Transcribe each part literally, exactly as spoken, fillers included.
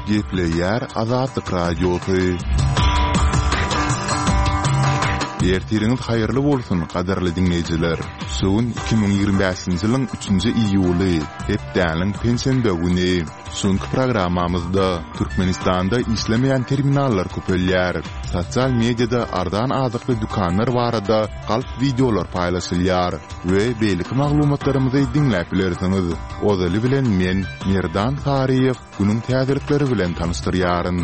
Gepleyer Azadlyk Radiosu. Ertiriniz hayırlı bolsun, qadarly dinleyijiler. Suun iki bin ýyirmi beşinji ýylyň üçünji iýuly, hepdäniň pensiýa güni. Suňky programmamyzda Türkmenistanda işlemeýän terminallar köpelýär. Sosial mediada ardan azykly dukanlar barada galp videolar paýlaşylýar we beýlik maglumatlarymyzy dinläp bilersiňiz. Ozaly bilen men Merdan Tariýew günüň täzelikleri bilen tanıştyrýaryn.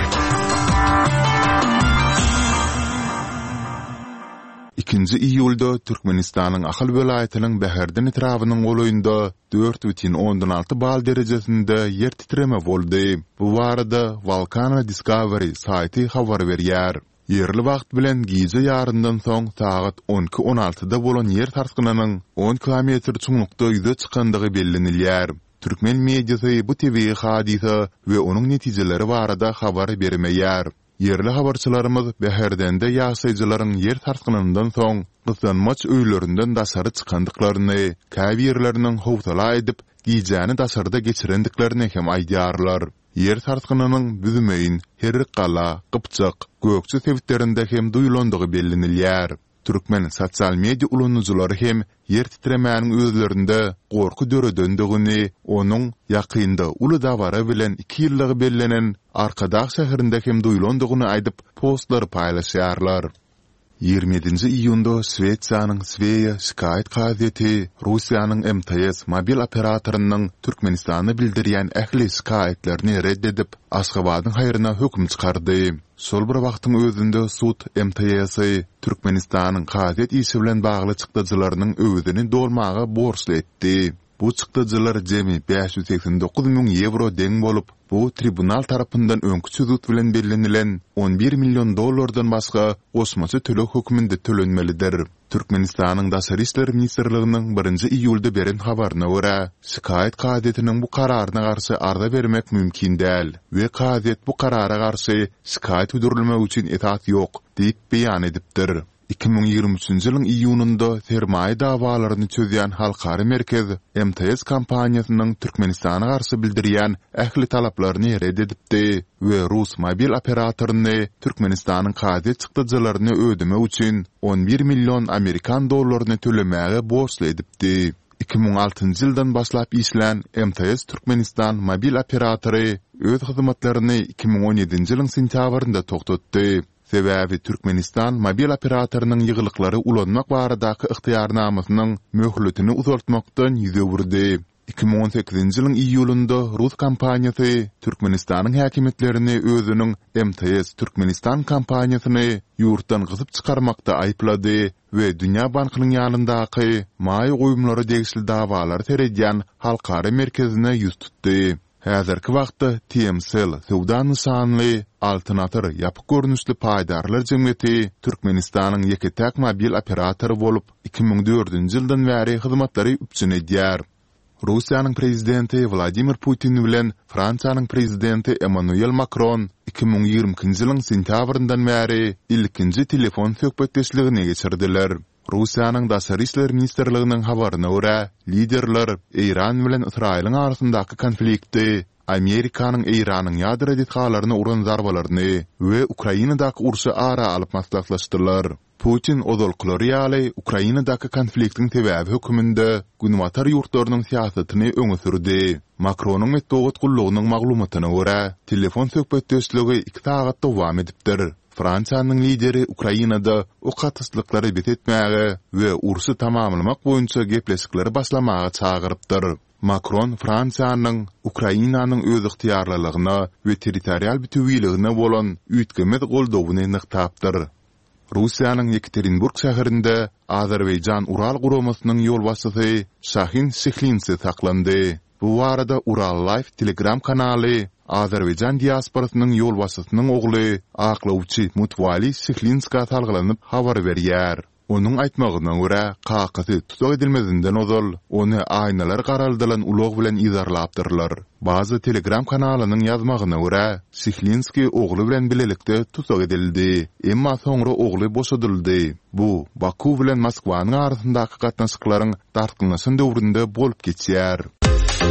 ikinji iýulda Türkmenistanyň Akyl welaýatynyň Bäherden etrawynyň golaýynda dört бүтүн ondan alty bal derejesinde yer titreme boldy. Bu barada Volcano Discovery saýty habar berýär. Yerli wagt bilen gize ýaryndan soň saat on iki on altyda bolan yer tarskynynyň on kilometr çuňlukda ýüze çykandygy bellenilýär. Türkmen mediasy bu tebii hadisa we onuň netijeleri barada habar bermeýär. Yerli habarçylarymyz Bäherdende ýaşaýjylaryň yer tartgynyndan soň gyslanmaç öýlerinden daşary çykandyklaryny, käbi ýerleriniň howtala edip, giýjäni daşarda geçirendiklerini hem aýdýarlar. Yer tartgynynyň büzümeýin, herrik gala, gypçak, gökçe sebitlerinde hem duýulandygy bellenilýär. Türkmen sosial media ulanyjylary hem yer titremäniň özlerinde gorku döredendigi, onuň ýakynda uly dawara bilen iki ýyllygy bellenen Arkadaq şäherinde hem duýulandygyny aýdyp postlar paýlaşýarlar. ýygrimi ýedinji iýunda Swediýanyň Svea şikayet gazeti Russiýanyň M T S mobil operatorynyň Türkmenistany bildirýän ähli şikayetlerini reddedip Aşgabatyň haýryna hökm çykardy. Sol bir wagtyň özünde sud M T S'y Türkmenistanyň gazet işi bilen bagly çykdyjylarynyň öwdüni dolmaga borçly etdi. Bu çykdyjylar jemi beş ýüz seksen dokuz miň euro deň bolup, bu tribunal tarapyndan öňkü südut bilen bellenelen on bir milyon dollardan başga osmasy tölek hökmünde tölenmelidir. Türkmenistanyň Daşary işler ministrliginiň birinji iýulda beren habaryna görä, şikayet gazetiniň bu kararyna garşy arda bermek mümkin däl we gazet bu karara garşy şikayet ödürilmek üçin etat ýok diýip beýan edipdir. iki bin ýygrimi üçünji ýylyň iýununda sermaýe dawalaryny çözýän Halkary Merkez M T S kampaniýasynyň Türkmenistana garşy bildirýän ähli talaplaryny reddedipdi we Rus mobil operatoryny Türkmenistanyň gazet çykdyjylaryny ödeme üçin on bir milyon Amerikan dollaryny tölemäge borçly edipdi. iki bin altynjy ýyldan başlap işlän M T S Türkmenistan mobil operatory öz hyzmatlaryny iki bin on ýedinji ýylyň sentýabrynda toktatdy. Sebäbi Türkmenistan mobil operatorynyň ýygyllyklary ulanmak baradaky ykhtiyarnamasynyň möhletini uzaltmakdan ýüze burdy. iki bin on sekizinji ýylyň iýulunda Rus kompaniýasy Türkmenistanyň häkimetlerini özüniň M T S Türkmenistan kompaniýasyny ýurtdan gyzyp çykarmakda aýplady we Dünýä bankynyň ýanyndaky maý goýumlary degişli dawalary teredýän Halkary Merkezine ýüz tutdy. Häzirki wagtda T M S L Sowda nyşanly Altynatır ýapyk görnüşli paýdarlar jemgyýeti Türkmenistanyň ýeketäk mobil operatory bolup iki bin dördünji ýyldan bäri hyzmatlary üpçün edýär. Russiýanyň prezidenti Vladimir Putin bilen Fransiýanyň prezidenti Emmanuel Macron iki bin ýygrimiňji ýylyň sentýabryndan bäri ilkinji telefon söhbetdeşligine geçirdiler. Russiýanyň Daşary işler ministrliginiň habaryna görä, liderler Iran bilen Israýlyň arasyndaky konflikti, Amerikanyň Iranyň ýadro detgallaryna uran zarbalaryny we Ukrainadaky urşy ara alyp maslahatlaşdylar. Putin ozalklary ýaly Ukrainadaky konfliktiň sebäbi hökmünde günwatar ýurtlarynyň siýasatyny öňe sürdi. Macronyň metod gullugynyň maglumatyna görä, telefon söhbetdeşligi iki saat dowam edipdir. Fransiýanyň lideri Ukrainada o gatyslykları betetmäge we ursy tamamlamak boýunça gepleşikleri başlamaga çagyrypdyr. Macron Fransiýanyň Ukrainanyň öz ykhtiyarlygyna we territorial bütünligine bolan üýtgemez goldawyny nyktapdyr. Russiýanyň Yekaterinburg şäherinde Azerbaýjan Ural guramasynyň ýol başçysy Şahin Şehlinsi saklandy. Bu arada Ural Life Telegram kanaly Azerbaýjan diasporasynyň ýol başçysynyň ogly Aklawçy Mutwali Şehlinska salgylanyp habar berýär. Onuň aýtmagyna görä, kakasy tutak edilmezinden ozal, ony aýnalar garaldylan ulog bilen izarlapdyrlar. Bazy Telegram kanalynyň ýazmagyna görä, Şehlinski ogly bilen bilelikde tutak edildi, emma soňra ogly boşadyldy. Bu, Baku bilen Moskwanyň arasyndaky gatnaşyklaryň dartgynlaşan döwründe bolup geçýär.